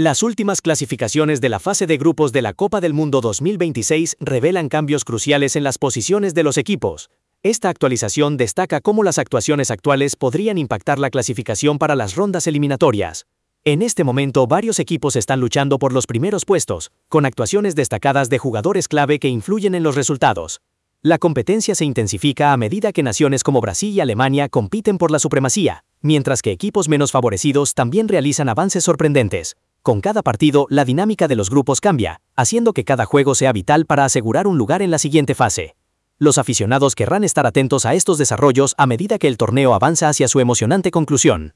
Las últimas clasificaciones de la fase de grupos de la Copa del Mundo 2026 revelan cambios cruciales en las posiciones de los equipos. Esta actualización destaca cómo las actuaciones actuales podrían impactar la clasificación para las rondas eliminatorias. En este momento, varios equipos están luchando por los primeros puestos, con actuaciones destacadas de jugadores clave que influyen en los resultados. La competencia se intensifica a medida que naciones como Brasil y Alemania compiten por la supremacía, mientras que equipos menos favorecidos también realizan avances sorprendentes. Con cada partido, la dinámica de los grupos cambia, haciendo que cada juego sea vital para asegurar un lugar en la siguiente fase. Los aficionados querrán estar atentos a estos desarrollos a medida que el torneo avanza hacia su emocionante conclusión.